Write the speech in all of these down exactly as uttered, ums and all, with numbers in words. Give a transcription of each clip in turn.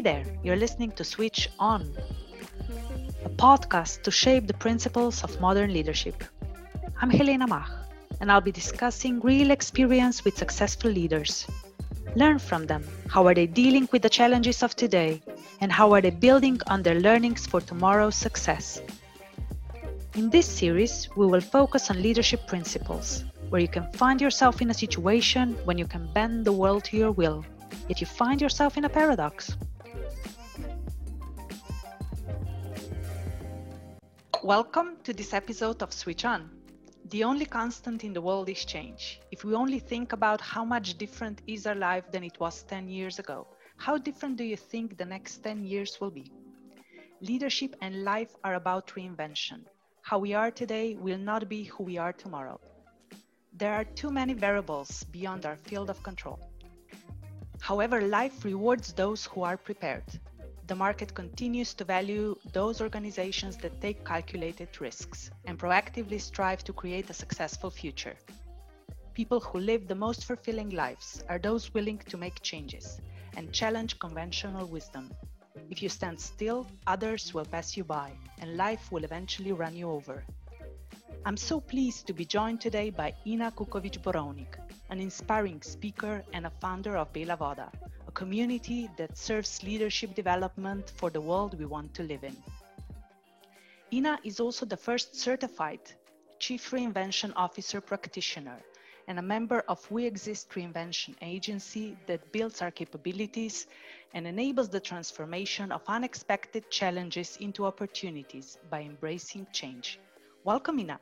there, you're listening to Switch On, a podcast to shape the principles of modern leadership. I'm Helena Mach, and I'll be discussing real experience with successful leaders. Learn from them. How are they dealing with the challenges of today? And how are they building on their learnings for tomorrow's success? In this series, we will focus on leadership principles, where you can find yourself in a situation when you can bend the world to your will, yet you find yourself in a paradox. Welcome to this episode of Switch On. The only constant in the world is change. If we only think about how much different is our life than it was ten years ago, how different do you think the next ten years will be? Leadership and life are about reinvention. How we are today will not be who we are tomorrow. There are too many variables beyond our field of control. However, life rewards those who are prepared. The market continues to value those organizations that take calculated risks and proactively strive to create a successful future. People who live the most fulfilling lives are those willing to make changes and challenge conventional wisdom. If you stand still, others will pass you by, and life will eventually run you over. I'm so pleased to be joined today by Ina Kukovic-Borownik, an inspiring speaker and a founder of Bela Voda, a community that serves leadership development for the world we want to live in. Ina is also the first certified Chief Reinvention Officer practitioner and a member of We Exist Reinvention Agency that builds our capabilities and enables the transformation of unexpected challenges into opportunities by embracing change. Welcome, Ina.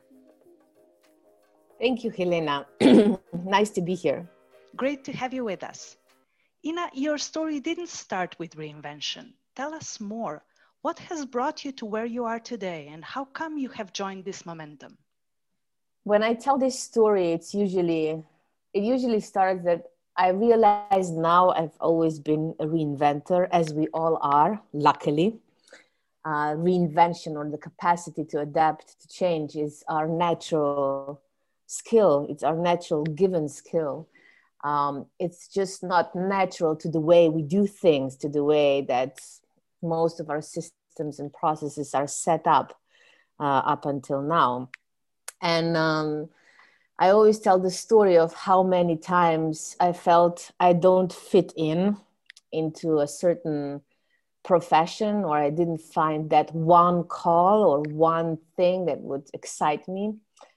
Thank you, Helena. Nice to be here. Great to have you with us. Ina, your story didn't start with reinvention. Tell us more. What has brought you to where you are today, and how come you have joined this momentum? When I tell this story, it's usually, it usually starts that I realize now I've always been a reinventor, as we all are, luckily. Uh, reinvention, or the capacity to adapt to change, is our natural skill. It's our natural given skill. Um, it's just not natural to the way we do things, to the way that most of our systems and processes are set up uh, up until now. And um, I always tell the story of how many times I felt I don't fit in into a certain profession, or I didn't find that one call or one thing that would excite me.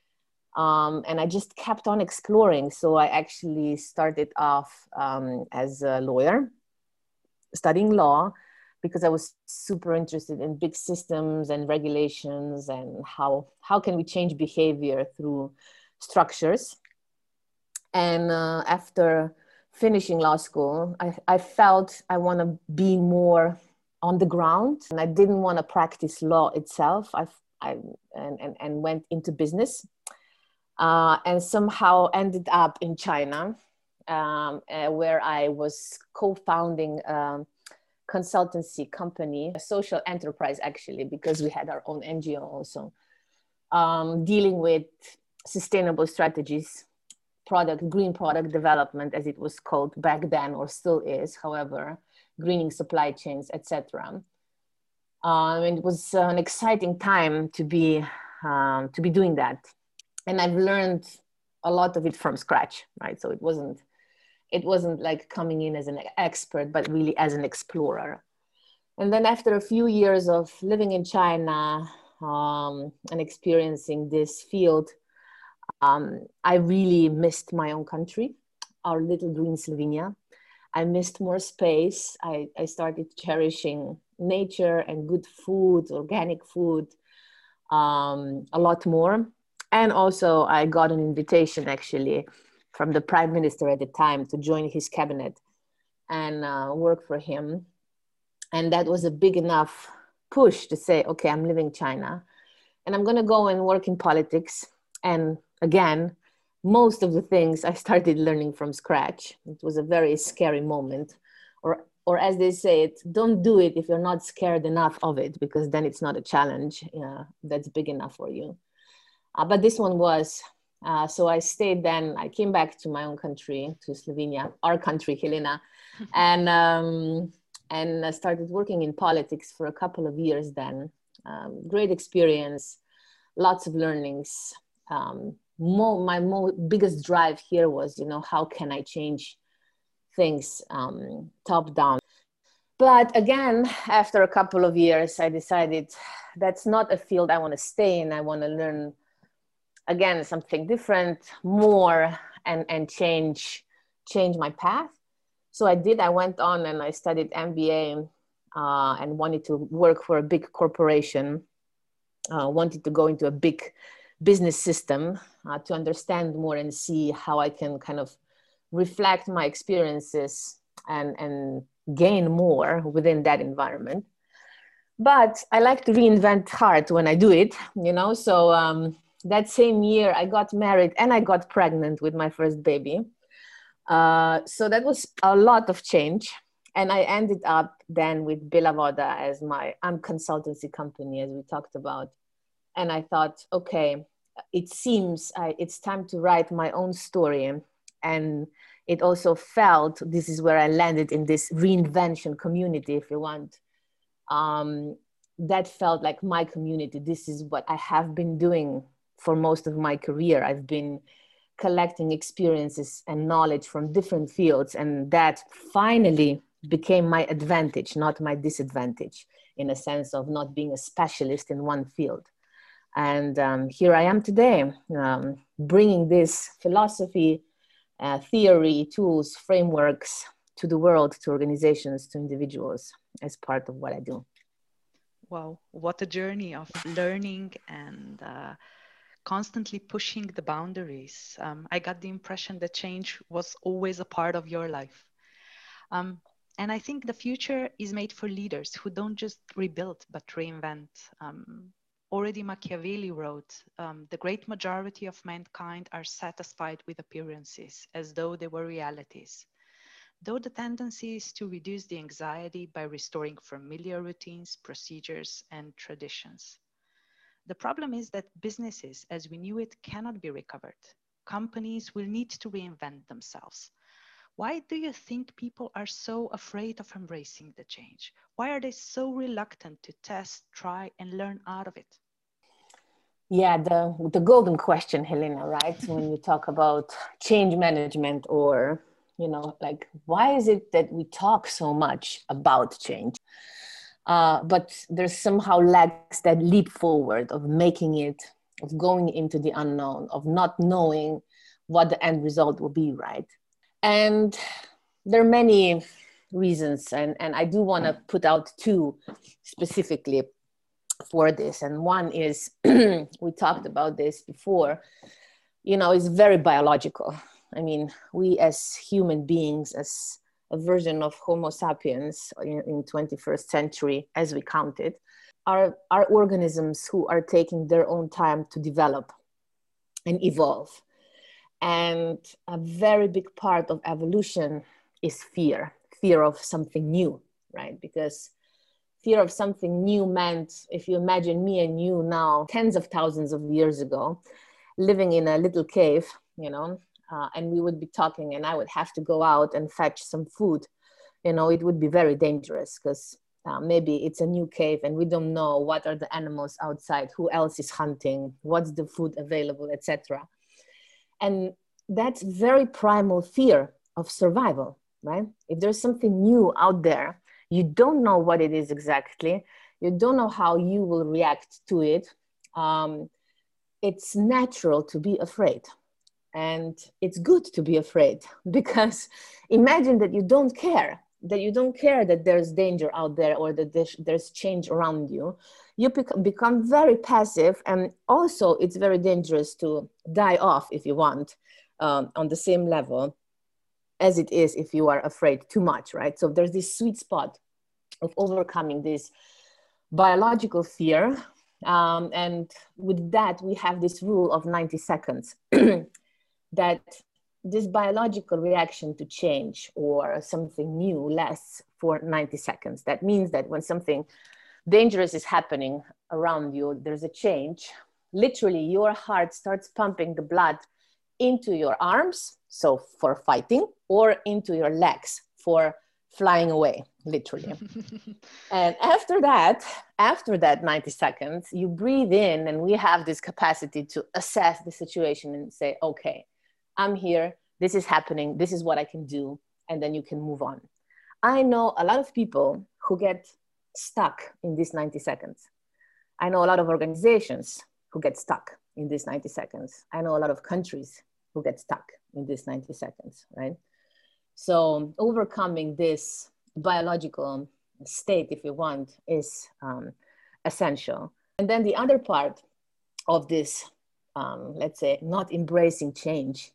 Um, and I just kept on exploring. So I actually started off um, as a lawyer, studying law, because I was super interested in big systems and regulations and how, how can we change behavior through structures. And uh, after finishing law school, I, I felt I want to be more on the ground, and I didn't want to practice law itself. I, I and, and, and went into business. Uh, and somehow ended up in China, um, uh, where I was co-founding a consultancy company, a social enterprise actually, because we had our own N G O also, um, dealing with sustainable strategies, product, green product development, as it was called back then, or still is, however, greening supply chains, et cetera. Um, it was an exciting time to be um, to be doing that. And I've learned a lot of it from scratch, right? So it wasn't, it wasn't like coming in as an expert, but really as an explorer. And then after a few years of living in China um, and experiencing this field, um, I really missed my own country, our little green Slovenia. I missed more space. I, I started cherishing nature and good food, organic food, um, a lot more. And also I got an invitation actually from the prime minister at the time to join his cabinet and uh, work for him. And that was a big enough push to say, okay, I'm leaving China and I'm going to go and work in politics. And again, most of the things I started learning from scratch. It was a very scary moment. Or, or as they say it, don't do it if you're not scared enough of it, because then it's not a challenge uh, that's big enough for you. Uh, but this one was, uh, so I stayed then, I came back to my own country, to Slovenia, our country, Helena. And um, and I started working in politics for a couple of years then. Um, great experience, lots of learnings. Um, mo- my mo- biggest drive here was, you know, how can I change things um, top down? But again, after a couple of years, I decided that's not a field I want to stay in. I want to learn, again, something different, more, and, and change, change my path. So I did. I went on and I studied M B A uh, and wanted to work for a big corporation, uh, wanted to go into a big business system uh, to understand more and see how I can kind of reflect my experiences and, and gain more within that environment. But I like to reinvent hard when I do it, you know. So um, that same year I got married and I got pregnant with my first baby. Uh, so that was a lot of change. And I ended up then with Bella Voda as my um, consultancy company, as we talked about. And I thought, okay, it seems I, it's time to write my own story. And it also felt, this is where I landed in this reinvention community, if you want. Um, that felt like my community. This is what I have been doing for most of my career. I've been collecting experiences and knowledge from different fields, and that finally became my advantage, not my disadvantage, in a sense of not being a specialist in one field. And um, here I am today, um, bringing this philosophy, uh, theory, tools, frameworks to the world, to organizations, to individuals, as part of what I do. Wow, what a journey of learning and uh, constantly pushing the boundaries. Um, I got the impression that change was always a part of your life. Um, and I think the future is made for leaders who don't just rebuild, but reinvent. Um, already Machiavelli wrote, um, the great majority of mankind are satisfied with appearances as though they were realities. Though the tendency is to reduce the anxiety by restoring familiar routines, procedures, and traditions. The problem is that businesses, as we knew it, cannot be recovered. Companies will need to reinvent themselves. Why do you think people are so afraid of embracing the change? Why are they so reluctant to test, try, and learn out of it? Yeah, the, the golden question, Helena, right? When you talk about change management, or, you know, like, why is it that we talk so much about change? Uh, but there's somehow lacks that leap forward of making it, of going into the unknown, of not knowing what the end result will be, right? And there are many reasons, and, and I do want to put out two specifically for this. And one is, we talked about this before, you know, it's very biological. I mean, we as human beings, as a version of Homo sapiens in, in twenty-first century, as we count it, are, are organisms who are taking their own time to develop and evolve. And a very big part of evolution is fear, fear of something new, right? Because fear of something new meant, if you imagine me and you now, tens of thousands of years ago, living in a little cave, you know, uh, and we would be talking and I would have to go out and fetch some food, you know, it would be very dangerous because uh, maybe it's a new cave and we don't know what are the animals outside, who else is hunting, what's the food available, et cetera. And that's very primal fear of survival, right? If there's something new out there, you don't know what it is exactly, you don't know how you will react to it. Um, it's natural to be afraid. And it's good to be afraid, because imagine that you don't care, that you don't care that there's danger out there or that there's, there's change around you. You bec- become very passive, and also it's very dangerous to die off, if you want, um, on the same level as it is if you are afraid too much, right? So there's this sweet spot of overcoming this biological fear. Um, and with that, we have this rule of ninety seconds. That this biological reaction to change or something new lasts for ninety seconds. That means that when something dangerous is happening around you, there's a change, literally your heart starts pumping the blood into your arms, so for fighting, or into your legs for flying away, literally. And after that, after that ninety seconds, you breathe in, and we have this capacity to assess the situation and say, okay, I'm here, this is happening, this is what I can do, and then you can move on. I know a lot of people who get stuck in these ninety seconds. I know a lot of organizations who get stuck in these ninety seconds. I know a lot of countries who get stuck in these ninety seconds, right? So overcoming this biological state, if you want, is um, essential. And then the other part of this, um, let's say, not embracing change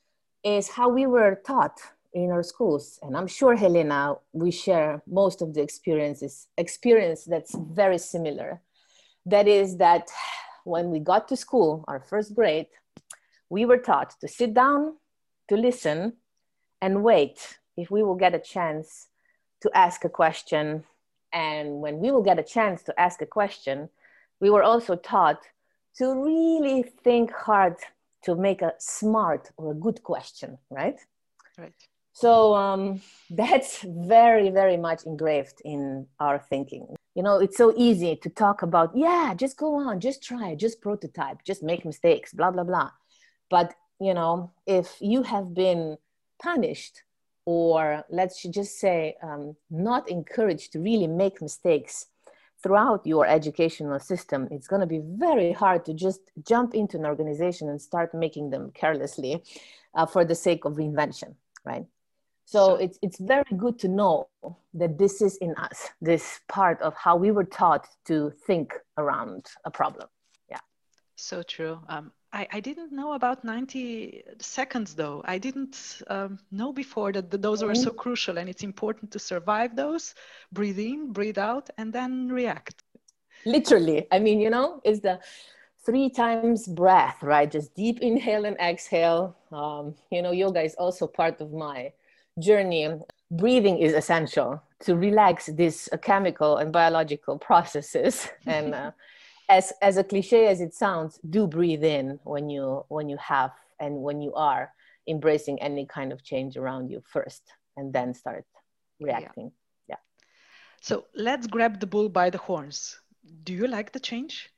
is how we were taught in our schools. And I'm sure, Helena, we share most of the experiences, experience that's very similar. That is that when we got to school, our first grade, we were taught to sit down, to listen, and wait if we will get a chance to ask a question. And when we will get a chance to ask a question, we were also taught to really think hard to make a smart or a good question, right? Right. So um, that's very, very much engraved in our thinking. You know, it's so easy to talk about, yeah, just go on, just try, just prototype, just make mistakes, blah, blah, blah. But, you know, if you have been punished, or let's just say um, not encouraged to really make mistakes throughout your educational system, it's going to be very hard to just jump into an organization and start making them carelessly uh, for the sake of reinvention, right? So, so it's it's very good to know that this is in us, this part of how we were taught to think around a problem. Yeah. So true. Um, I, I didn't know about ninety seconds, though. I didn't um, know before that the, those were so crucial, and it's important to survive those, breathe in, breathe out, and then react. Literally. I mean, you know, it's the three times breath, right? Just deep inhale and exhale. Um, you know, yoga is also part of my journey. Breathing is essential to relax these uh, chemical and biological processes. And uh, as as a cliche as it sounds, do breathe in when you when you have and when you are embracing any kind of change around you first, and then start reacting. Yeah. yeah. So let's grab the bull by the horns. Do you like the change?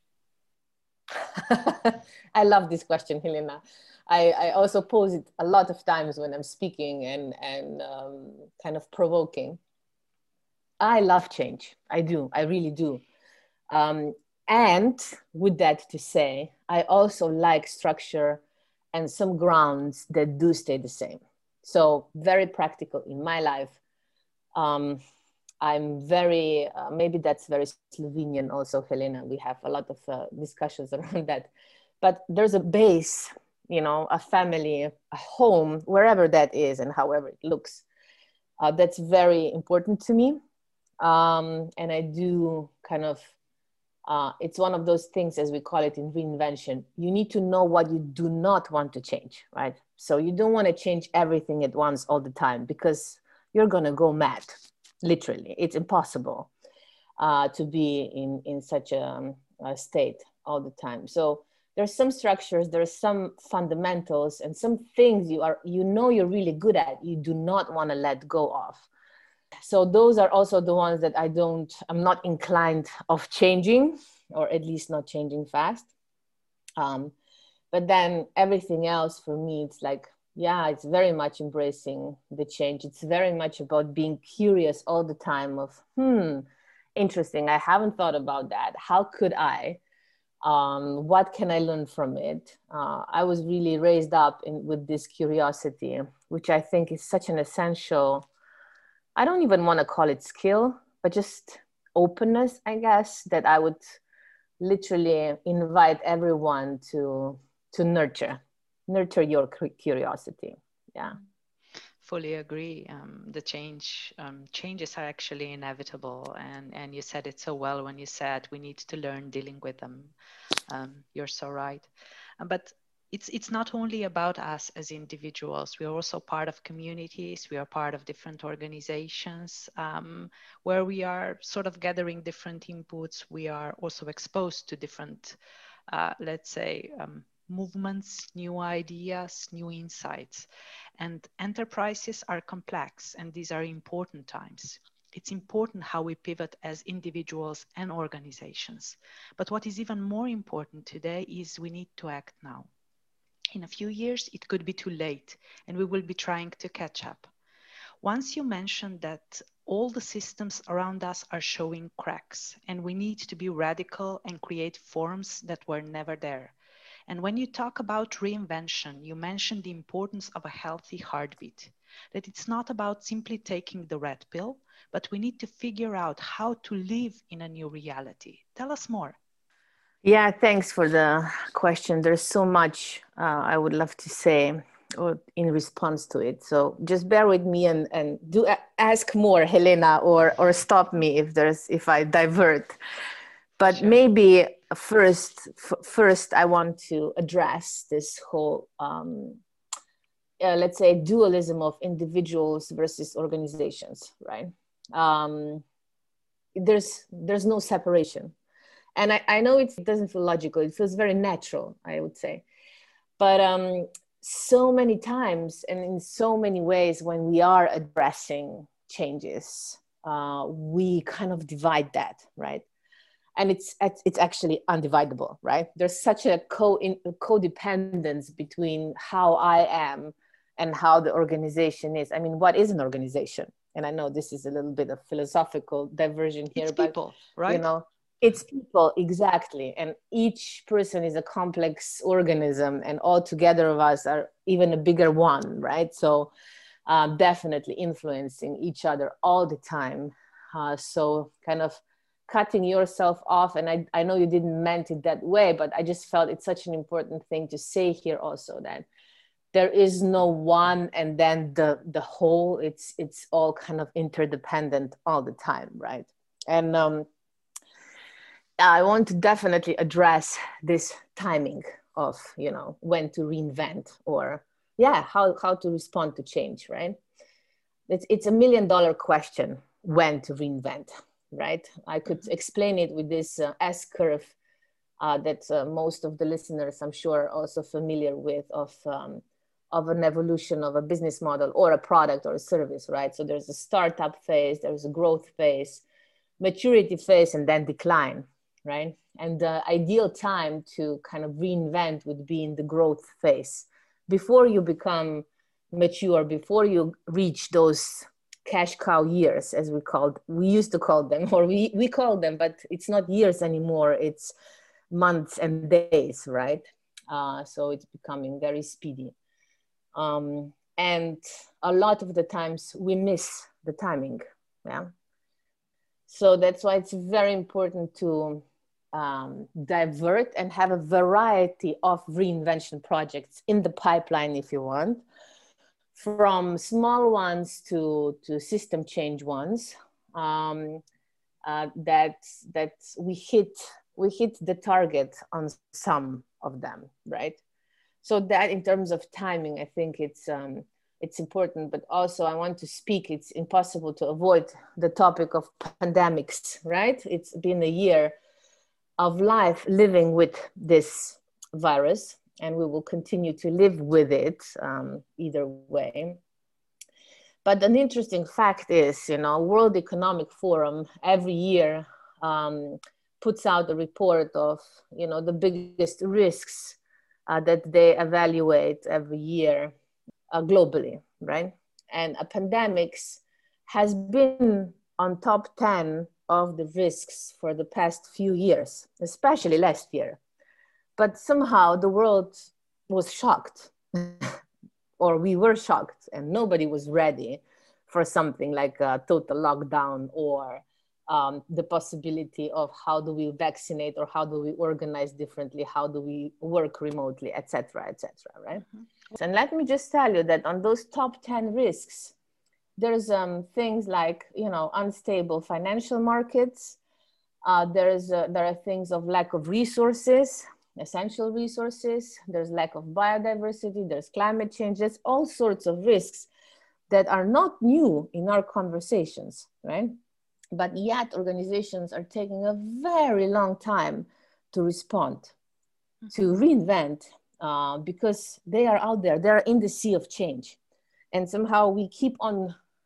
I love this question, Helena. I, I also pose it a lot of times when I'm speaking and, and um, kind of provoking. I love change. I do. I really do. Um, and with that to say, I also like structure and some grounds that do stay the same. So very practical in my life. Um, I'm very, uh, maybe that's very Slovenian also, Helena. We have a lot of uh, discussions around that. But there's a base, you know, a family, a home, wherever that is and however it looks. Uh, that's very important to me. Um, and I do kind of, uh, it's one of those things, as we call it in reinvention. You need to know what you do not want to change, right? So you don't want to change everything at once all the time, because you're going to go mad. Literally, it's impossible uh, to be in, in such a, a state all the time. So there's some structures, there's some fundamentals, and some things you are, you know, you're really good at, you do not want to let go of. So those are also the ones that I don't, I'm not inclined of changing, or at least not changing fast. Um, but then everything else for me, it's like, yeah, it's very much embracing the change. It's very much about being curious all the time of, hmm, interesting. I haven't thought about that. How could I? Um, what can I learn from it? Uh, I was really raised up in, with this curiosity, which I think is such an essential, I don't even want to call it skill, but just openness, I guess, that I would literally invite everyone to, to nurture. Nurture your curiosity. Yeah. Fully agree. Um, the change um, changes are actually inevitable, and and you said it so well when you said we need to learn dealing with them. Um, you're so right. Um, but it's it's not only about us as individuals. We are also part of communities. We are part of different organizations um, where we are sort of gathering different inputs. We are also exposed to different, uh, let's say. Um, movements, new ideas, new insights. And enterprises are complex, and these are important times. It's important how we pivot as individuals and organizations. But what is even more important today is we need to act now. In a few years, it could be too late, and we will be trying to catch up. Once you mentioned that all the systems around us are showing cracks, and we need to be radical and create forms that were never there. And when you talk about reinvention, you mentioned the importance of a healthy heartbeat, that it's not about simply taking the red pill, but we need to figure out how to live in a new reality. Tell us more. Yeah, thanks for the question. There's so much uh, I would love to say or in response to it. So just bear with me and, and do a- ask more, Helena, or or stop me if there's if I divert. But Sure. maybe first, f- first I want to address this whole, um, uh, let's say, dualism of individuals versus organizations, right? Um, there's there's no separation. And I, I know it's, it doesn't feel logical. It feels very natural, I would say. But um, so many times and in so many ways, when we are addressing changes, uh, we kind of divide that, right? And it's it's actually undividable, right? There's such a co in, codependence between how I am and how the organization is. I mean, what is an organization? And I know this is a little bit of philosophical diversion here, It's but people, right? you know, it's people, exactly. And each person is a complex organism, and all together of us are even a bigger one, right? So um, definitely influencing each other all the time. Uh, so kind of cutting yourself off. And I, I know you didn't meant it that way, but I just felt it's such an important thing to say here also, that there is no one and then the, the whole. It's, it's all kind of interdependent all the time, right? And um, I want to definitely address this timing of, you know, when to reinvent, or yeah, how, how to respond to change, right? It's, it's a million dollar question, when to reinvent, right? I could explain it with this uh, S curve uh, that uh, most of the listeners, I'm sure, are also familiar with, of, um, of an evolution of a business model or a product or a service, right? So there's a startup phase, there's a growth phase, maturity phase, and then decline, right? And the ideal time to kind of reinvent would be in the growth phase, before you become mature, before you reach those cash cow years, as we called, we used to call them, or we, we call them, but it's not years anymore, it's months and days, right? Uh, so it's becoming very speedy. Um, and a lot of the times we miss the timing, yeah? So that's why it's very important to um, divert and have a variety of reinvention projects in the pipeline, if you want, from small ones to, to system change ones, um, uh, that, that we hit, we hit the target on some of them, right? So that in terms of timing, I think it's, um, it's important, but also I want to speak, it's impossible to avoid the topic of pandemics, right? It's been a year of life living with this virus, and we will continue to live with it um, either way. But an interesting fact is, you know, World Economic Forum every year um, puts out a report of, you know, the biggest risks uh, that they evaluate every year uh, globally, right? And a pandemics has been on top ten of the risks for the past few years, especially last year. But somehow the world was shocked, or we were shocked, and nobody was ready for something like a total lockdown, or um, the possibility of how do we vaccinate, or how do we organize differently, how do we work remotely, et cetera, et cetera, right? Mm-hmm. And let me just tell you that on those top ten risks, there's um, things like, you know, unstable financial markets. Uh, there's uh, there are things of lack of resources, essential resources. There's lack of biodiversity. There's climate change. There's all sorts of risks that are not new in our conversations, right? But yet organizations are taking a very long time to respond, mm-hmm. to reinvent, uh, because they are out there. They're in the sea of change. And somehow we keep on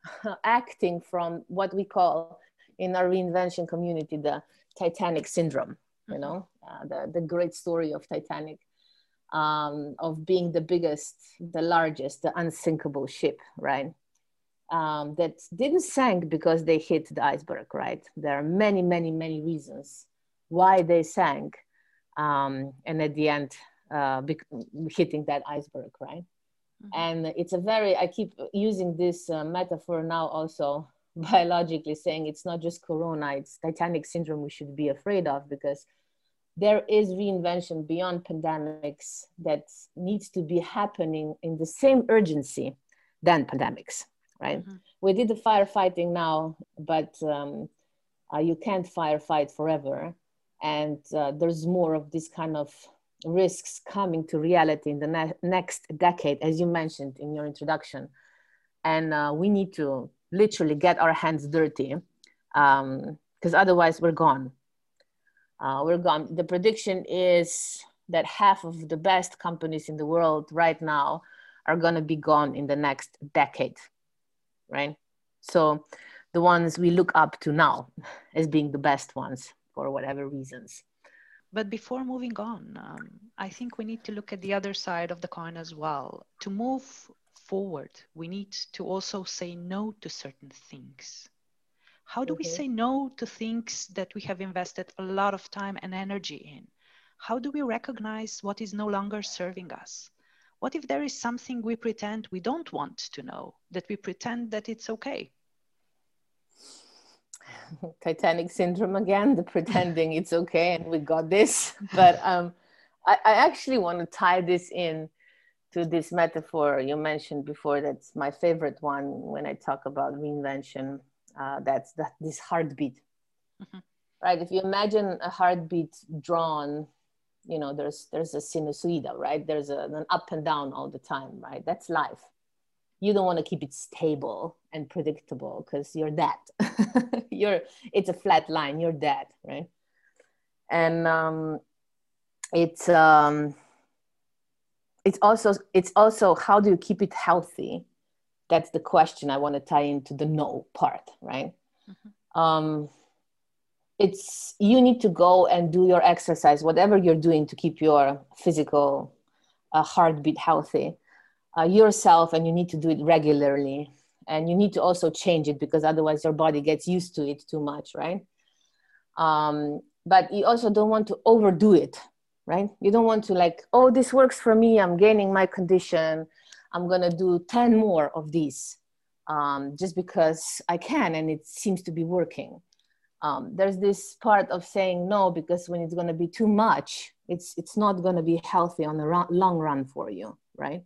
acting from what we call in our reinvention community the Titanic syndrome, you Mm-hmm. know, uh, the, the great story of Titanic, um, of being the biggest, the largest, the unsinkable ship, right? Um, that didn't sink because they hit the iceberg, right? There are many, many, many reasons why they sank. Um, and at the end, uh, bec- hitting that iceberg, right? Mm-hmm. And it's a very, I keep using this uh, metaphor now also biologically, saying it's not just corona, it's Titanic syndrome we should be afraid of, because there is reinvention beyond pandemics that needs to be happening in the same urgency than pandemics, right? Mm-hmm. We did the firefighting now, but um, uh, you can't firefight forever. And uh, there's more of this kind of risks coming to reality in the ne- next decade, as you mentioned in your introduction. And uh, we need to literally get our hands dirty, because um, otherwise we're gone. Uh, we're gone. The prediction is that half of the best companies in the world right now are going to be gone in the next decade, right? So the ones we look up to now as being the best ones for whatever reasons. But before moving on, um, I think we need to look at the other side of the coin as well. To move forward, we need to also say no to certain things. How do we Mm-hmm. say no to things that we have invested a lot of time and energy in? How do we recognize what is no longer serving us? What if there is something we pretend we don't want to know, that we pretend that it's okay? Titanic syndrome again, the pretending it's okay and we got this. But um, I, I actually want to tie this in to this metaphor you mentioned before. That's my favorite one when I talk about reinvention. Uh, that's that this heartbeat, Mhm. right? If you imagine a heartbeat drawn, you know, there's there's a sinusoidal, right? There's a, an up and down all the time, right? That's life. You don't want to keep it stable and predictable because you're dead. you're it's a flat line. You're dead, right? And um, it's um, it's also it's also how do you keep it healthy? That's the question I want to tie into the no part, right? Mhm. Um, it's you need to go and do your exercise, whatever you're doing to keep your physical uh, heartbeat healthy uh, yourself, and you need to do it regularly, and you need to also change it because otherwise your body gets used to it too much, right? Um, but you also don't want to overdo it, right? You don't want to like, oh, this works for me, I'm gaining my condition, I'm gonna do ten more of these um, just because I can and it seems to be working. Um, there's this part of saying no, because when it's going to be too much, it's it's not going to be healthy on the run, long run for you, right?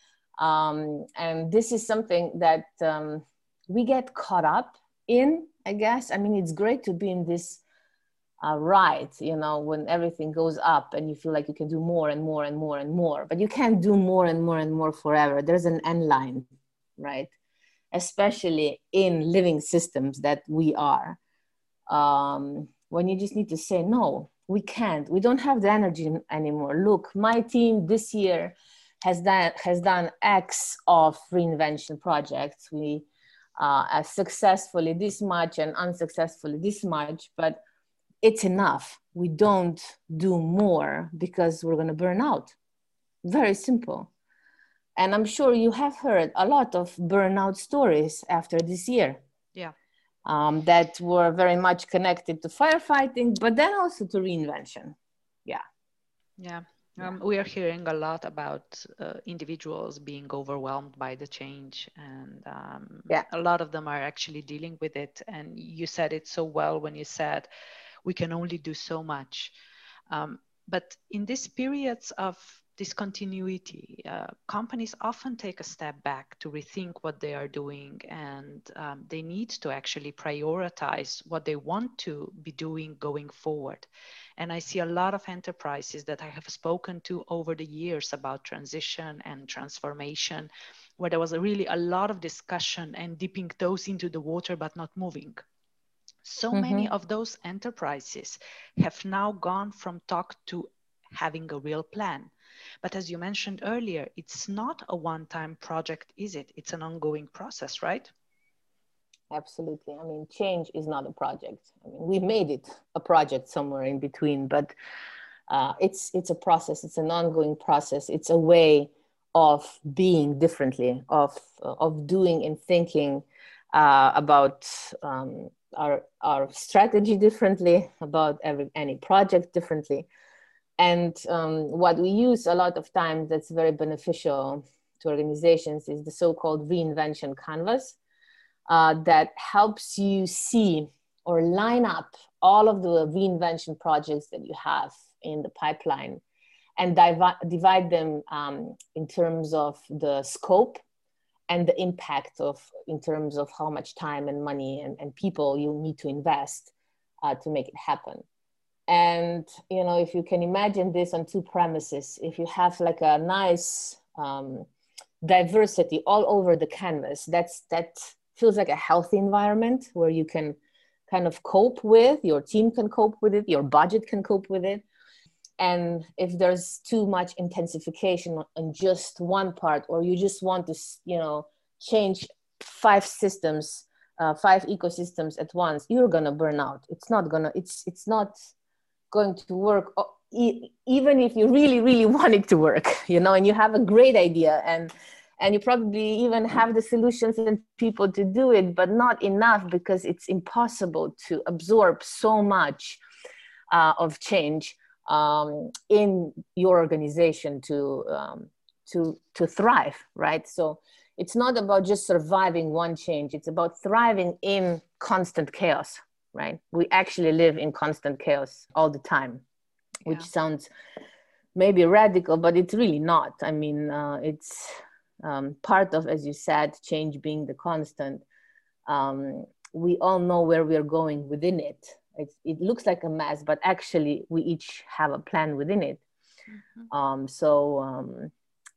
Um, and this is something that um, we get caught up in, I guess. I mean, it's great to be in this uh, ride, you know, when everything goes up and you feel like you can do more and more and more and more, but you can't do more and more and more forever. There's an end line, right? Especially in living systems that we are. Um, when you just need to say, no, we can't, we don't have the energy anymore. Look, my team this year has done, has done X of reinvention projects. We uh, are successfully this much and unsuccessfully this much, but it's enough. We don't do more because we're going to burn out. Very simple. And I'm sure you have heard a lot of burnout stories after this year. Yeah. Um, that were very much connected to firefighting, but then also to reinvention. Yeah. Yeah. Yeah. Um, we are hearing a lot about uh, individuals being overwhelmed by the change, and um, Yeah. a lot of them are actually dealing with it. And you said it so well when you said we can only do so much. Um, but in these periods of discontinuity, uh, companies often take a step back to rethink what they are doing, and um, they need to actually prioritize what they want to be doing going forward. And I see a lot of enterprises that I have spoken to over the years about transition and transformation, where there was a really a lot of discussion and dipping toes into the water, but not moving. So Mm-hmm. many of those enterprises have now gone from talk to having a real plan. But as you mentioned earlier, it's not a one time project, is it? It's an ongoing process, right? Absolutely. I mean, change is not a project. I mean, we made it a project somewhere in between, but uh, it's it's a process. It's an ongoing process. It's a way of being differently, of of doing and thinking uh, about um, our our strategy differently, about every any project differently. And um, what we use a lot of times that's very beneficial to organizations is the so-called reinvention canvas uh, that helps you see or line up all of the reinvention projects that you have in the pipeline and divi- divide them um, in terms of the scope and the impact of in terms of how much time and money and, and people you need to invest uh, to make it happen. And you know, if you can imagine this on two premises, if you have like a nice um, diversity all over the canvas, that's that feels like a healthy environment where you can kind of cope with, your team can cope with it, your budget can cope with it. And if there's too much intensification on just one part, or you just want to, you know, change five systems, uh, five ecosystems at once, you're gonna burn out. It's not gonna, it's it's not going to work, even if you really, really want it to work, you know, and you have a great idea and and you probably even have the solutions and people to do it, but not enough because it's impossible to absorb so much uh, of change um, in your organization to um, to to thrive, right? So it's not about just surviving one change; it's about thriving in constant chaos, right? We actually live in constant chaos all the time, yeah. Which sounds maybe radical, but it's really not. I mean, uh, it's um, part of, as you said, change being the constant. Um, we all know where we're going within it. It's, it looks like a mess, but actually we each have a plan within it. Mm-hmm. Um, so um,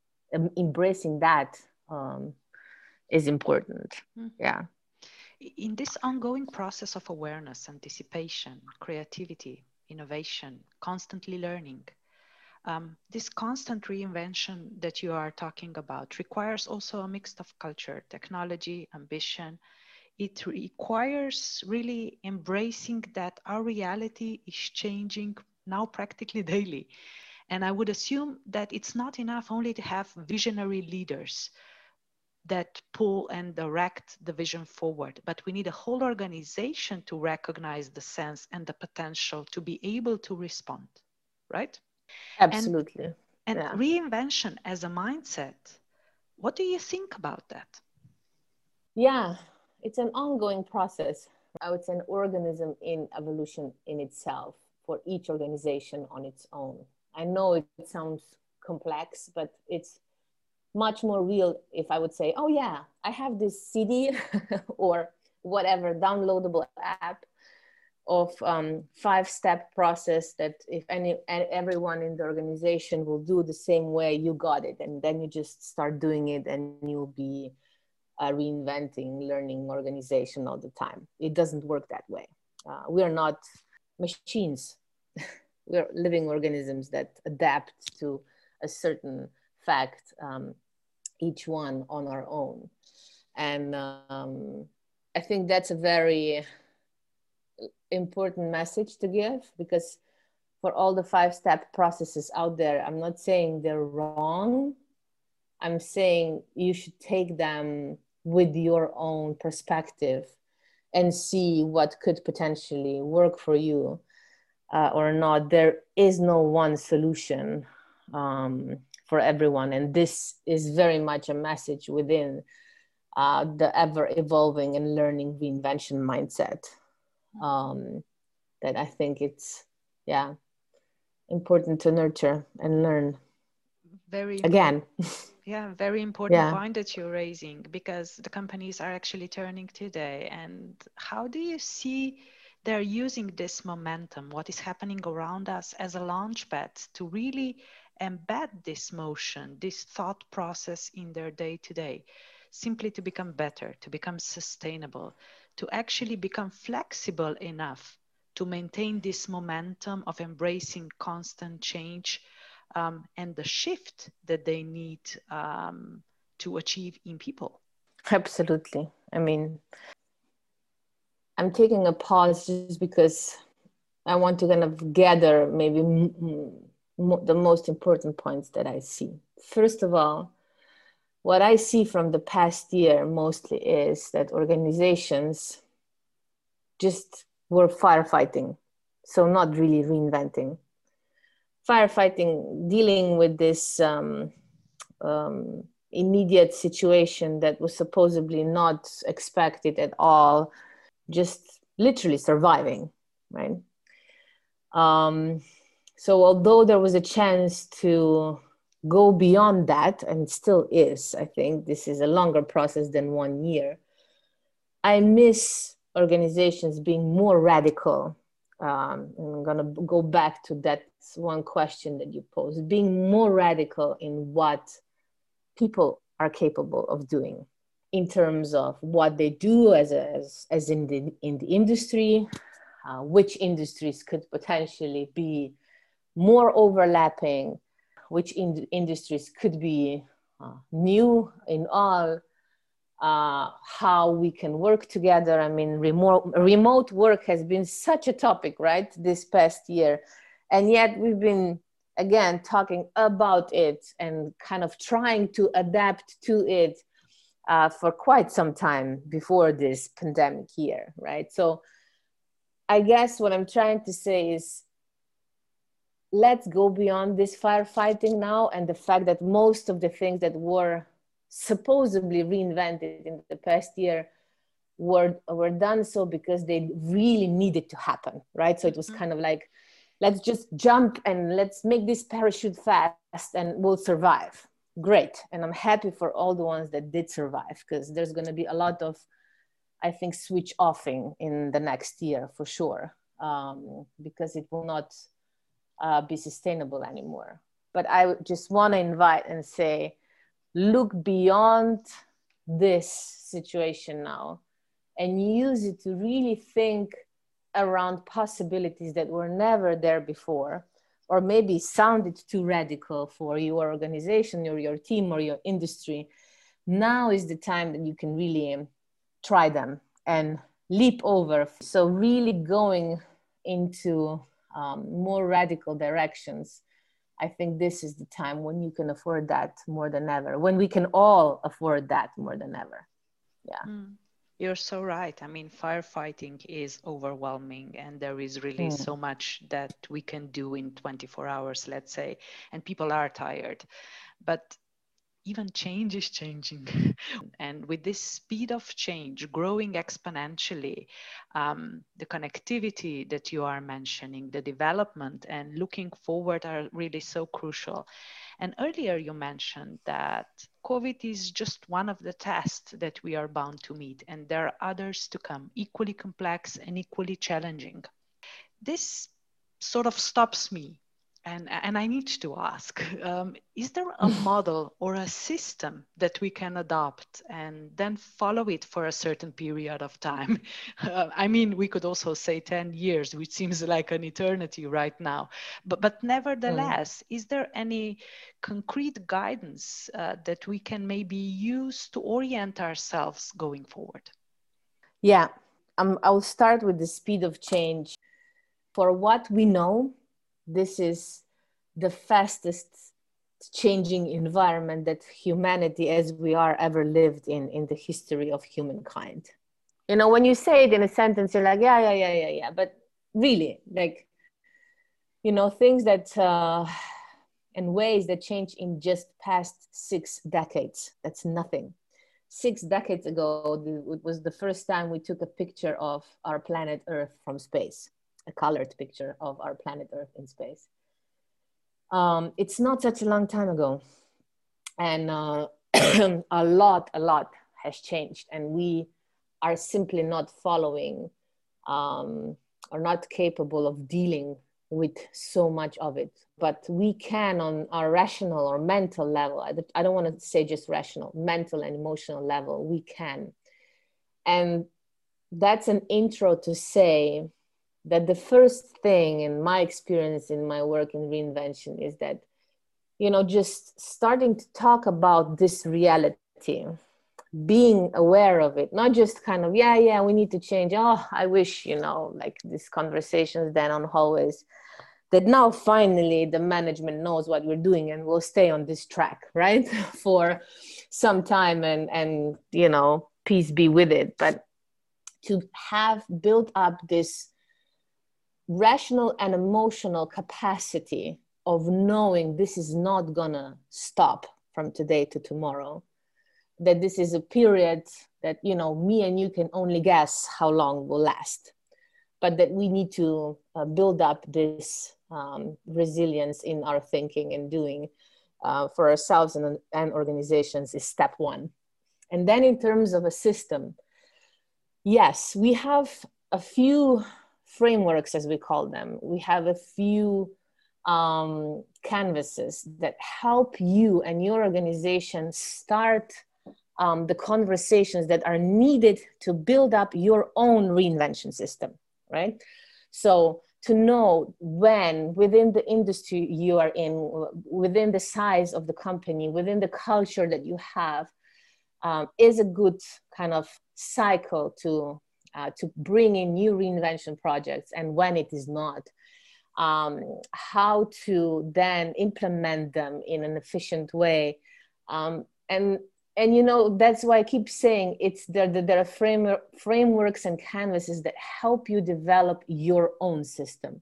embracing that um, is important. Mm-hmm. Yeah. In this ongoing process of awareness, anticipation, creativity, innovation, constantly learning, um, this constant reinvention that you are talking about requires also a mix of culture, technology, ambition. It requires really embracing that our reality is changing now practically daily. And I would assume that it's not enough only to have visionary leaders that pull and direct the vision forward, but we need a whole organization to recognize the sense and the potential to be able to respond, right? Absolutely. And, and yeah. Reinvention as a mindset, what do you think about that? Yeah, it's an ongoing process. I would say an organism in evolution in itself for each organization on its own. I know it sounds complex, but it's much more real if I would say, oh yeah, I have this C D or whatever downloadable app of um, five-step process that if any everyone in the organization will do the same way, you got it, and then you just start doing it, and you'll be uh, reinventing learning organization all the time. It doesn't work that way. Uh, we are not machines. We're living organisms that adapt to a certain fact, um, each one on our own. And um, I think that's a very important message to give, because for all the five-step processes out there, I'm not saying they're wrong. I'm saying you should take them with your own perspective and see what could potentially work for you uh, or not. There is no one solution um, for everyone. And this is very much a message within uh, the ever evolving and learning reinvention mindset. Um, that I think it's, yeah, important to nurture and learn. Very again. Yeah, very important yeah. point that you're raising, because the companies are actually turning today. And how do you see they're using this momentum, what is happening around us, as a launchpad to really embed this motion, this thought process in their day-to-day, simply to become better, to become sustainable, to actually become flexible enough to maintain this momentum of embracing constant change um, and the shift that they need um, to achieve in people? Absolutely. I mean, I'm taking a pause just because I want to kind of gather maybe m- m- the most important points that I see. First of all, what I see from the past year mostly is that organizations just were firefighting, so not really reinventing. Firefighting, dealing with this um, um, immediate situation that was supposedly not expected at all, just literally surviving, right? Um, so although there was a chance to go beyond that, and it still is, I think this is a longer process than one year, I miss organizations being more radical. Um, and I'm going to go back to that one question that you posed, being more radical in what people are capable of doing in terms of what they do as, a, as, as in, the, in the industry, uh, which industries could potentially be more overlapping, which in, industries could be uh, new in all, uh, how we can work together. I mean, remote, remote work has been such a topic, right, this past year. And yet we've been, again, talking about it and kind of trying to adapt to it uh, for quite some time before this pandemic year, right? So I guess what I'm trying to say is, let's go beyond this firefighting now, and the fact that most of the things that were supposedly reinvented in the past year were were done so because they really needed to happen, right? So it was kind of like, let's just jump and let's make this parachute fast and we'll survive. Great. And I'm happy for all the ones that did survive, because there's going to be a lot of, I think, switch offing in the next year for sure, um, because it will not uh, be sustainable anymore. But I just want to invite and say, look beyond this situation now and use it to really think around possibilities that were never there before, or maybe sounded too radical for your organization or your team or your industry. Now is the time that you can really try them and leap over. So really going into um, more radical directions. I think this is the time when you can afford that more than ever, when we can all afford that more than ever. Yeah. Mm. You're so right. I mean, firefighting is overwhelming, and there is really Mm. so much that we can do in twenty-four hours, let's say, and people are tired. But even change is changing. And with this speed of change growing exponentially, um, the connectivity that you are mentioning, the development and looking forward are really so crucial. And earlier you mentioned that COVID is just one of the tests that we are bound to meet, and there are others to come, equally complex and equally challenging. This sort of stops me. And, and I need to ask, um, is there a model or a system that we can adopt and then follow it for a certain period of time? Uh, I mean, we could also say ten years, which seems like an eternity right now. But, but nevertheless, mm. is there any concrete guidance uh, that we can maybe use to orient ourselves going forward? Yeah, um, I'll start with the speed of change. For what we know, this is the fastest changing environment that humanity as we are ever lived in in the history of humankind. You know, when you say it in a sentence, you're like, yeah, yeah, yeah, yeah, yeah. But really, like, you know, things that, uh, and ways that change in just past six decades, that's nothing. Six decades ago, it was the first time we took a picture of our planet Earth from space, a colored picture of our planet Earth in space. Um, it's not such a long time ago. And uh, a lot, a lot has changed. And we are simply not following um, or not capable of dealing with so much of it. But we can, on our rational or mental level, I don't want to say just rational, mental and emotional level, we can. And that's an intro to say that the first thing in my experience in my work in reinvention is that, you know, just starting to talk about this reality being aware of it, not just kind of, yeah, yeah, we need to change. Oh, I wish, you know, like these conversations then on hallways, that now finally the management knows what we're doing and will stay on this track, right? For some time, and, and, you know, peace be with it. But to have built up this rational and emotional capacity of knowing this is not gonna stop from today to tomorrow, that this is a period that, you know, me and you can only guess how long will last, but that we need to uh, build up this um, resilience in our thinking and doing uh, for ourselves and, and organizations is step one. And then in terms of a system, yes, we have a few frameworks, as we call them. We have a few um, canvases that help you and your organization start um, the conversations that are needed to build up your own reinvention system, right? So to know when within the industry you are in, within the size of the company, within the culture that you have, um, is a good kind of cycle to, uh, to bring in new reinvention projects, and when it is not, um, how to then implement them in an efficient way. Um, and And, you know, that's why I keep saying it's there, there are framework, frameworks and canvases that help you develop your own system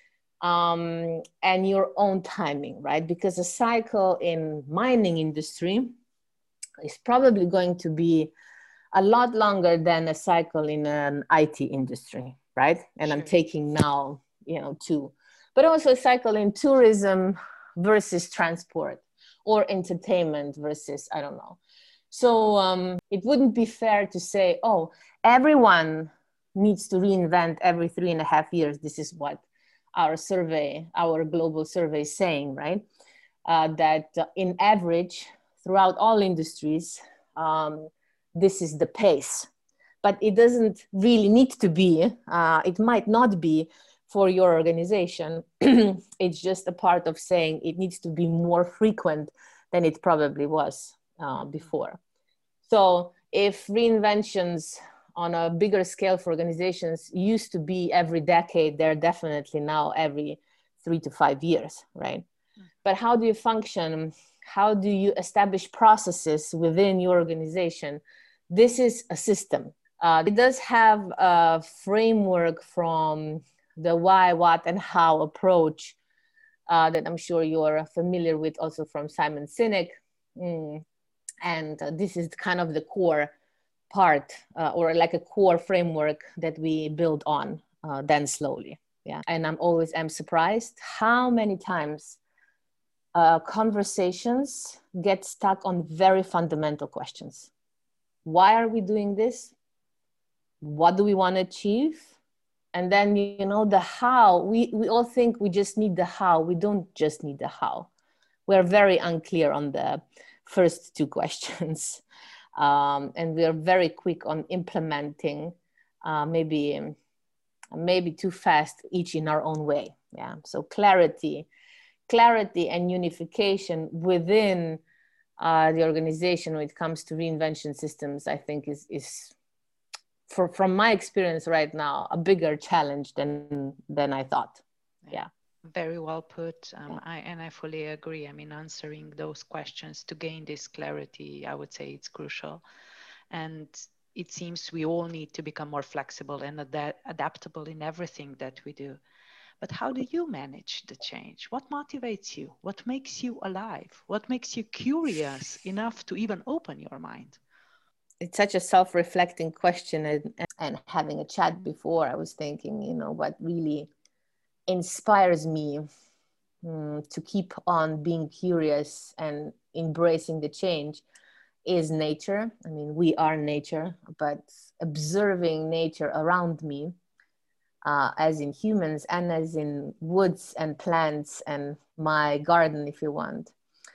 um, and your own timing, right? Because a cycle in mining industry is probably going to be a lot longer than a cycle in an I T industry, right? And sure. I'm taking now, you know, two, but also a cycle in tourism versus transport, or entertainment versus, I don't know. So um, it wouldn't be fair to say, oh, everyone needs to reinvent every three and a half years. This is what our survey, our global survey is saying, right? Uh, that uh, in average, throughout all industries, um, this is the pace. But it doesn't really need to be. Uh, it might not be for your organization. It's just a part of saying it needs to be more frequent than it probably was uh, before. So if reinventions on a bigger scale for organizations used to be every decade, they're definitely now every three to five years, right? Mm. But how do you function? How do you establish processes within your organization? This is a system. Uh, it does have a framework from the why, what, and how approach uh, that I'm sure you're familiar with, also from Simon Sinek. Mm. And uh, this is kind of the core part uh, or like a core framework that we build on uh, then slowly. Yeah. And I'm always am surprised how many times uh, conversations get stuck on very fundamental questions. Why are we doing this? What do we want to achieve? And then, you know, the how, we, we all think we just need the how. We don't just need the how. We're very unclear on the first two questions. Um, and we are very quick on implementing, uh, maybe, maybe too fast, each in our own way. Yeah. So clarity, clarity and unification within uh, the organization when it comes to reinvention systems, I think is, is for, from my experience right now, a bigger challenge than, than I thought. Yeah. Very well put. Um, I, and I fully agree. I mean, answering those questions to gain this clarity, I would say it's crucial. And it seems we all need to become more flexible and ad- adaptable in everything that we do. But how do you manage the change? What motivates you? What makes you alive? What makes you curious enough to even open your mind? It's such a self-reflecting question. And, and having a chat before, I was thinking, you know, what really inspires me um, to keep on being curious and embracing the change is nature. I mean, we are nature, but observing nature around me, uh, as in humans and as in woods and plants and my garden, if you want,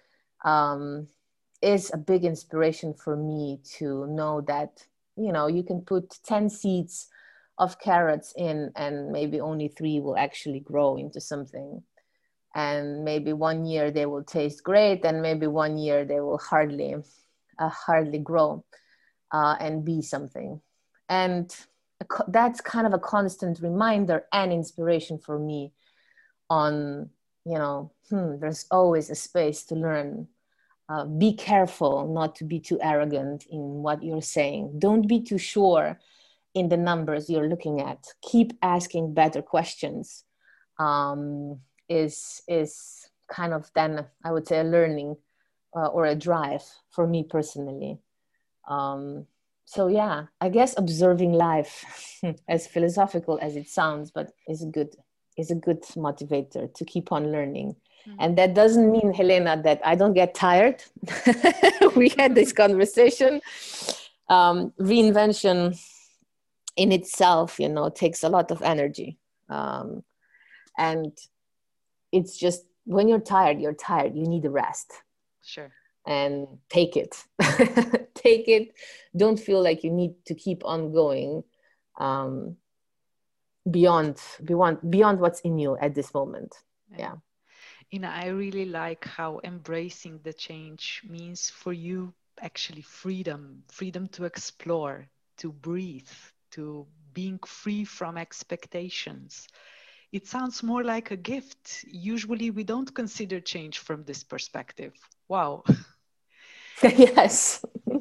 um, is a big inspiration for me to know that, you know, you can put ten seeds of carrots in and maybe only three will actually grow into something. And maybe one year they will taste great and maybe one year they will hardly, uh, hardly grow. uh, and be something. And that's kind of a constant reminder and inspiration for me on, you know, hmm, there's always a space to learn. Uh, be careful not to be too arrogant in what you're saying. Don't be too sure in the numbers you're looking at. Keep asking better questions. Um, is is kind of then, I would say, a learning uh, or a drive for me personally. Um, so yeah, I guess observing life, as philosophical as it sounds, but is a good is a good motivator to keep on learning. Mm-hmm. And that doesn't mean, Helena, that I don't get tired. We had this conversation. Um, reinvention in itself, you know, takes a lot of energy. Um, and it's just, when you're tired, you're tired. You need a rest. Sure. And take it. Take it. Don't feel like you need to keep on going um, beyond, beyond, beyond what's in you at this moment. Yeah. yeah. Ina, I really like how embracing the change means for you actually freedom, freedom to explore, to breathe, to being free from expectations. It sounds more like a gift. Usually we don't consider change from this perspective. Wow. Yes.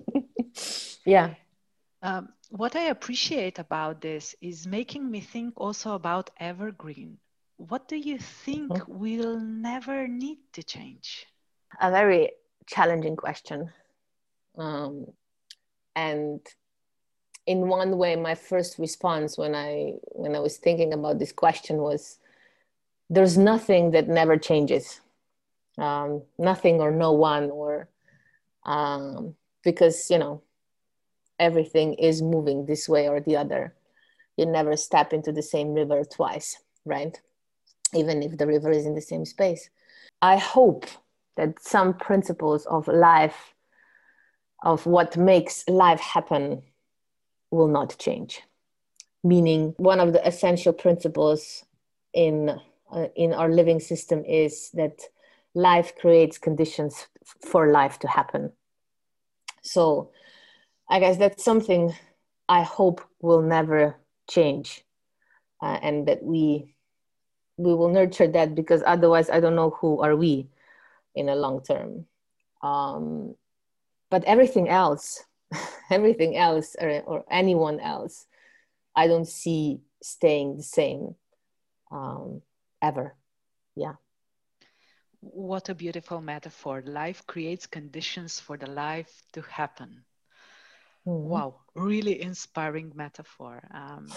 Yeah. Um, what I appreciate about this is making me think also about evergreen. What do you think mm-hmm. we'll never need to change? A very challenging question. Um, and in one way, my first response when I when I was thinking about this question was, there's nothing that never changes. Um, nothing or no one, or um, because, you know, everything is moving this way or the other. You never step into the same river twice, right? Even if the river is in the same space. I hope that some principles of life, of what makes life happen, will not change. Meaning, one of the essential principles in uh, in our living system is that life creates conditions for life to happen. So I guess that's something I hope will never change, uh, and that we we will nurture that, because otherwise I don't know who are we in a long term. Um, but everything else, everything else, or, or anyone else, I don't see staying the same um, ever. Yeah. What a beautiful metaphor. Life creates conditions for the life to happen. Mm-hmm. Wow, really inspiring metaphor. Um,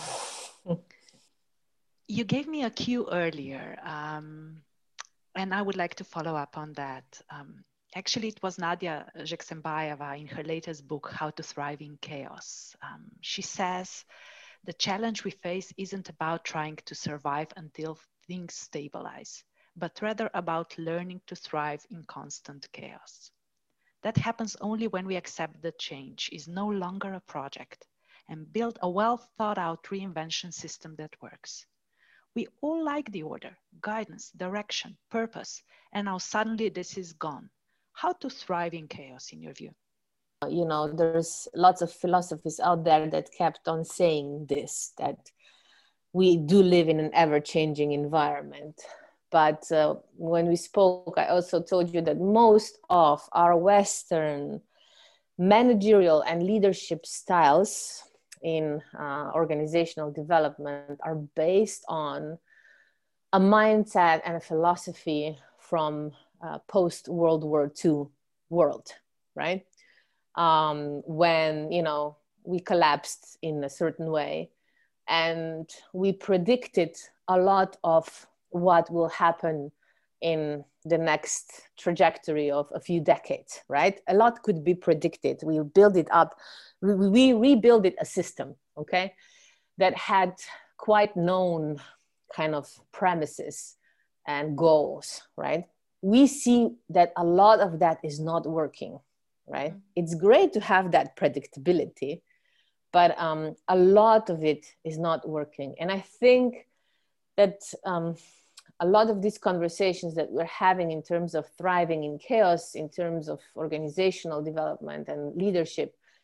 you gave me a cue earlier, um, and I would like to follow up on that. Um, actually, it was Nadia Jeksembayeva in her latest book, How to Thrive in Chaos. Um, she says, the challenge we face isn't about trying to survive until things stabilize, but rather about learning to thrive in constant chaos. That happens only when we accept that change is no longer a project and build a well thought out reinvention system that works. We all like the order, guidance, direction, purpose, and now suddenly this is gone. How to thrive in chaos, in your view? You know, there's lots of philosophies out there that kept on saying this, that we do live in an ever-changing environment. But uh, when we spoke, I also told you that most of our Western managerial and leadership styles in uh, organizational development are based on a mindset and a philosophy from uh, post-World War Two world, right? Um, when, you know, we collapsed in a certain way, and we predicted a lot of what will happen in the next trajectory of a few decades, right? A lot could be predicted. We build it up, we, we rebuild it a system, okay, that had quite known kind of premises and goals, right? We see that a lot of that is not working, right? Mm-hmm. It's great to have that predictability, but um, a lot of it is not working. And I think that um, a lot of these conversations that we're having in terms of thriving in chaos, in terms of organizational development and leadership,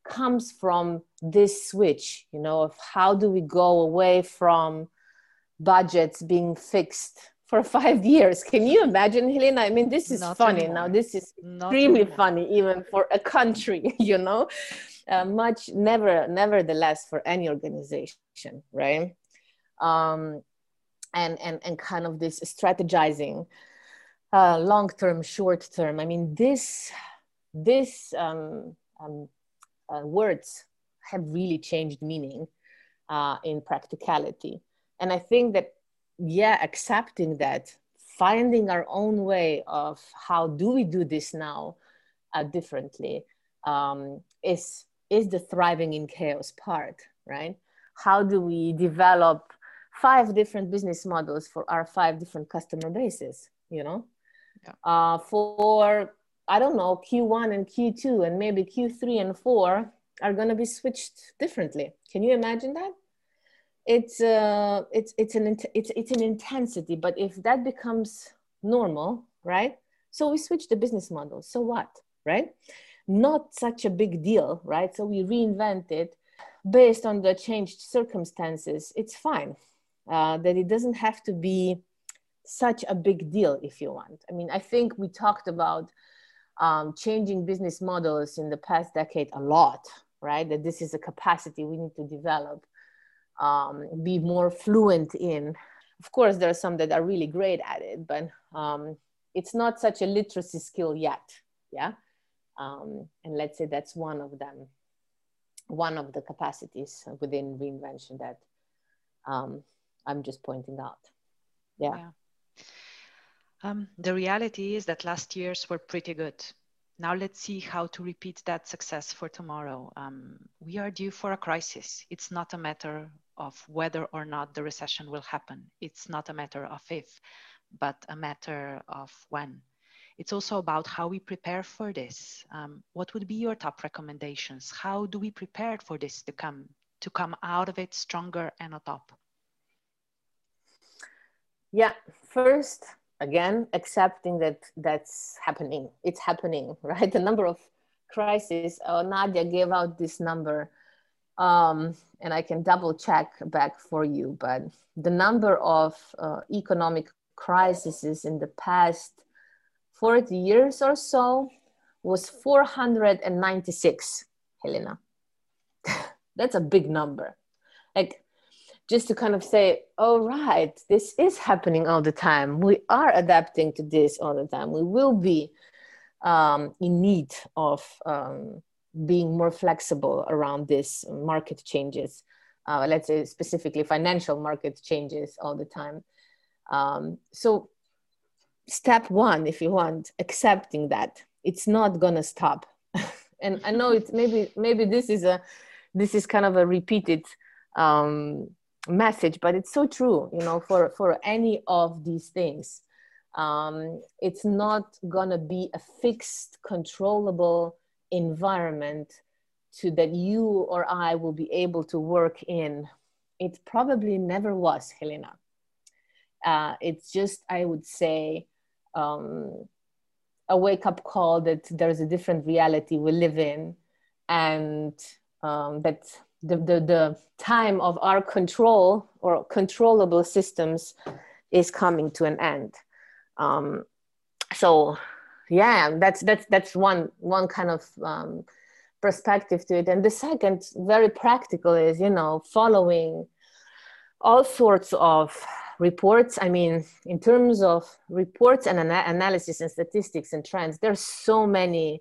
comes from this switch, you know, of how do we go away from budgets being fixed for five years. Can you imagine, Helena? I mean, this is Not funny. anymore. Now, this is Not extremely anymore. funny, even for a country, you know, uh, much never, nevertheless, for any organization, right? Um, and, and, and kind of this strategizing, uh, long-term, short-term. I mean, this, this um, um, uh, words have really changed meaning uh, in practicality. And I think that, yeah, accepting that, finding our own way of how do we do this now uh, differently um, is, is the thriving in chaos part, right? How do we develop five different business models for our five different customer bases, you know? Yeah. Uh, for, I don't know, Q one and Q two and maybe Q three and four are going to be switched differently. Can you imagine that? It's uh, it's it's an it's it's an intensity. But if that becomes normal, right? So we switch the business model. So what, right? Not such a big deal, right? So we reinvent it based on the changed circumstances. It's fine. Uh, that it doesn't have to be such a big deal, if you want. I mean, I think we talked about um, changing business models in the past decade a lot, right? That this is a capacity we need to develop, um, be more fluent in. Of course, there are some that are really great at it, but um, it's not such a literacy skill yet, yeah? Um, and let's say that's one of them, one of the capacities within reinvention that um, I'm just pointing out. Yeah. yeah. Um, the reality is that last years were pretty good. Now let's see how to repeat that success for tomorrow. Um, we are due for a crisis. It's not a matter of whether or not the recession will happen. It's not a matter of if, but a matter of when. It's also about how we prepare for this. Um, what would be your top recommendations? How do we prepare for this to come, to come out of it stronger and on top? Yeah, first, again, accepting that that's happening. It's happening, right? The number of crises, oh, Nadia gave out this number, um, and I can double check back for you, but the number of uh, economic crises in the past forty years or so was four hundred ninety-six, Helena. That's a big number. Like, just to kind of say, oh, right, this is happening all the time. We are adapting to this all the time. We will be um, in need of um, being more flexible around this market changes. Uh, let's say specifically financial market changes all the time. Um, so step one, if you want, accepting that it's not gonna stop. And I know it's maybe, maybe this is a, this is kind of a repeated um, message, but it's so true, you know, for, for any of these things. Um, it's not gonna be a fixed, controllable environment to that you or I will be able to work in. It probably never was, Helena. Uh, it's just, I would say, um, a wake-up call that there's a different reality we live in, and um, that the, the, the time of our control or controllable systems is coming to an end. Um, so yeah, that's, that's, that's one, one kind of um, perspective to it. And the second, very practical, is, you know, following all sorts of reports. I mean, in terms of reports and ana- analysis and statistics and trends, there's so many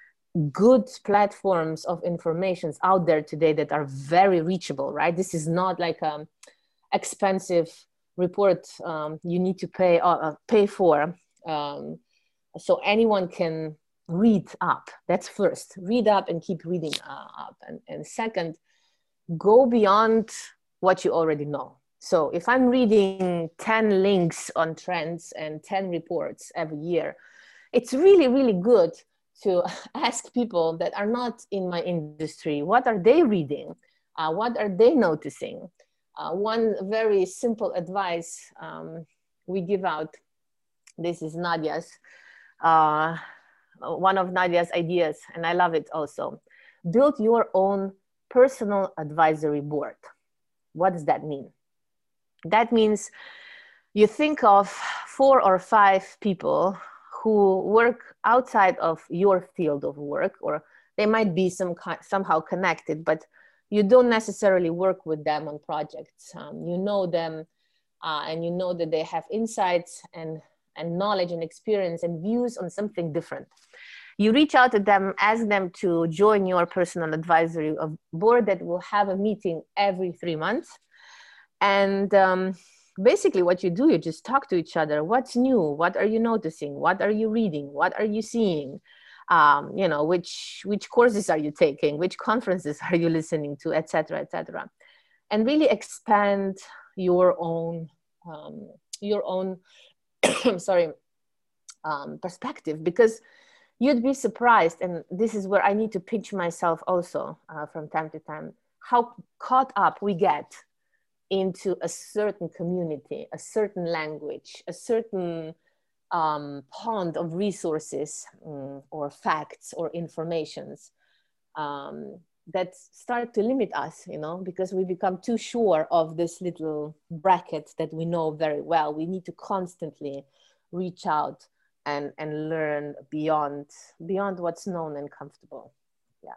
good platforms of informations out there today that are very reachable, right? This is not like an expensive report um, you need to pay uh, pay for. Um, so anyone can read up. That's first. Read up and keep reading uh, up. And, and second, go beyond what you already know. So if I'm reading ten links on trends and ten reports every year, it's really, really good to ask people that are not in my industry, what are they reading? Uh, what are they noticing? Uh, one very simple advice um, we give out, this is Nadia's, uh, one of Nadia's ideas, and I love it also. build your own personal advisory board. What does that mean? That means you think of four or five people who work outside of your field of work, or they might be some somehow connected, but you don't necessarily work with them on projects. Um, you know them, uh, and you know that they have insights and, and knowledge and experience and views on something different. You reach out to them, ask them to join your personal advisory board that will have a meeting every three months. And um, basically what you do, you just talk to each other. What's new? What are you noticing? What are you reading? What are you seeing? Um, you know, which, which courses are you taking? Which conferences are you listening to, et cetera, et cetera. And really expand your own, um, your own, sorry, um, perspective, because you'd be surprised, and this is where I need to pinch myself also uh, from time to time, how caught up we get into a certain community, a certain language, a certain um, pond of resources um, or facts or informations um, that start to limit us, you know, because we become too sure of this little bracket that we know very well. We need to constantly reach out and, and learn beyond, beyond what's known and comfortable. Yeah.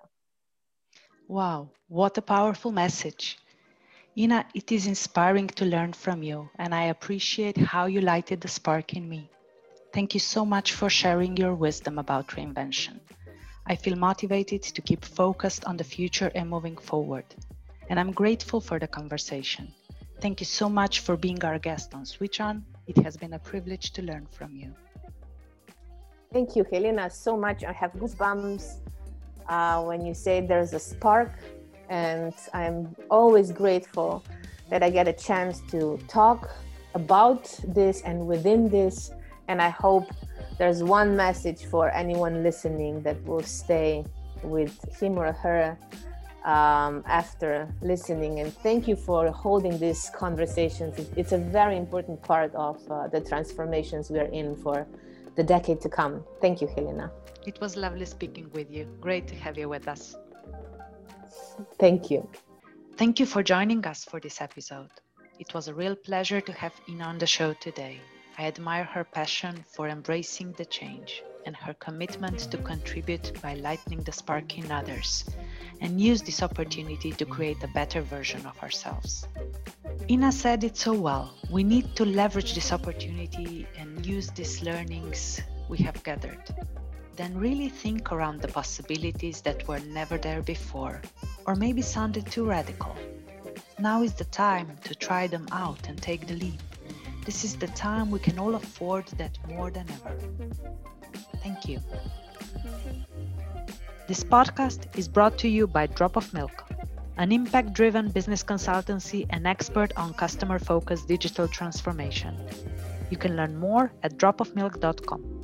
Wow, what a powerful message. Ina, it is inspiring to learn from you, and I appreciate how you lighted the spark in me. Thank you so much for sharing your wisdom about reinvention. I feel motivated to keep focused on the future and moving forward, and I'm grateful for the conversation. Thank you so much for being our guest on Switch On. It has been a privilege to learn from you. Thank you, Helena, so much. I have goosebumps uh, when you say there's a spark, and I'm always grateful that I get a chance to talk about this and within this. And I hope there's one message for anyone listening that will stay with him or her um, after listening. And thank you for holding these conversations. It's a very important part of uh, the transformations we are in for the decade to come. Thank you, Helena. It was lovely speaking with you. Great to have you with us. Thank you. Thank you for joining us for this episode. It was a real pleasure to have Ina on the show today. I admire her passion for embracing the change and her commitment to contribute by lighting the spark in others and use this opportunity to create a better version of ourselves. Ina said it so well. We need to leverage this opportunity and use these learnings we have gathered. Then really think around the possibilities that were never there before, or maybe sounded too radical. Now is the time to try them out and take the leap. This is the time we can all afford that more than ever. Thank you. This podcast is brought to you by Drop of Milk, an impact-driven business consultancy and expert on customer-focused digital transformation. You can learn more at drop of milk dot com.